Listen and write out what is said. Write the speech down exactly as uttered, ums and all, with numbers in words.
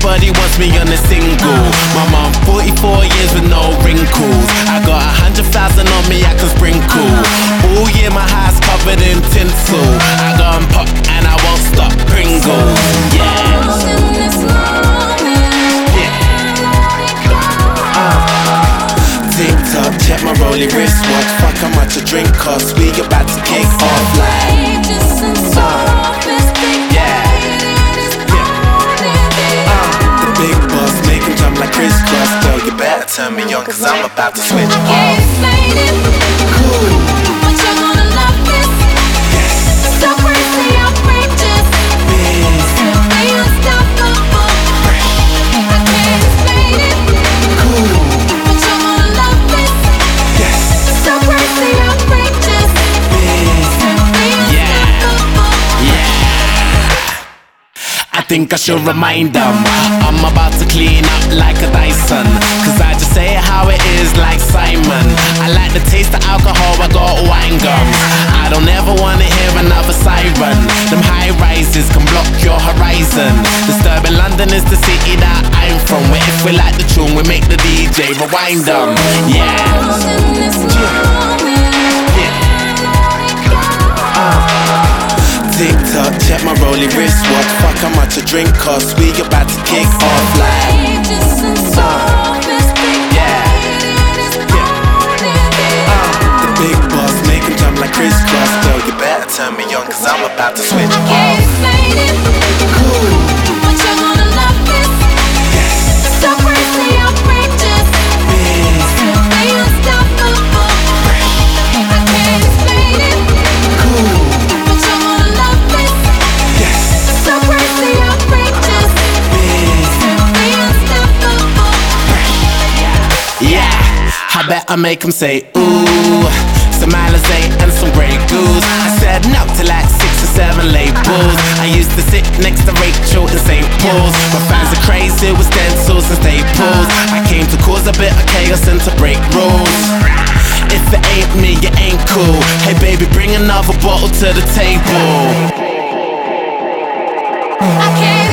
everybody wants me on a single. My mom, forty-four years with no wrinkles. I got a hundred thousand on me, I can sprinkle. All year my house covered in tinsel. I go and pop and I won't stop. Pringles, yeah. TikTok, check my rolling wristwatch. Fuck how much a drink costs. We about to kick off like uh, yeah, yeah. Uh, the big boss make him jump like crisscross. Girl, you better turn me on, cause I'm about to switch off. Cool. But you're gonna love this. Yes. So crazy, outrageous. Big. Simply unstoppable. I can't explain it. Cool. But you're gonna love this. Yes. So crazy, outrageous. Big. Simply Yeah. unstoppable. I think I should remind them I'm about to clean up like a Dyson, cause I just say it how it is like Simon. I like the taste of alcohol, I got wine gums. I don't ever wanna hear another siren. Them high rises can block your horizon. Disturbing London is the city that I'm from, where if we like the tune we make the D J rewind them. Yeah, In this moment, TikTok, check my rolling wristwatch. Fuck how much a drink costs. We about to kick off like outrageous and so mystic. yeah, yeah. Uh, the big boss make him jump like crisscross. Girl, you better turn me on, cause I'm about to switch Can't off. explain it. Cool. But you're gonna love this. Yes. So crazy, outrageous. Big. Simply unstoppable. I can't explain it. Cool. But you're gonna love this. Yes. So crazy, outrageous. Big. Simply unstoppable. Yeah, I bet I make him say ooh. Some Alizé and some Grey Goose. I said no to like six or seven labels. I used to sit next to Rachel in Saint Paul's. My fans are crazy with stencils and staples. I came to cause a bit of chaos and to break rules. If it ain't me, you ain't cool. Hey baby, bring another bottle to the table. I can't